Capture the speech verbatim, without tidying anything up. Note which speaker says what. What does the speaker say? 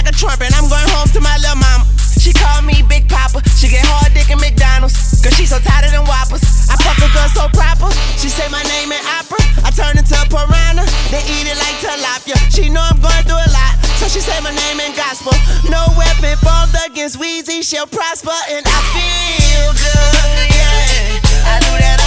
Speaker 1: like a trumpet. I'm going home to my little mama. She call me Big Papa. She get hard dick in McDonald's, cause she so tired of them whoppers. I fuck a girl so proper. She say my name in opera. I turn into a piranha, then eat it like tilapia. She know I'm going through a lot, so she say my name in gospel. No weapon formed against Weezy shall prosper, and I feel good, yeah. I knew that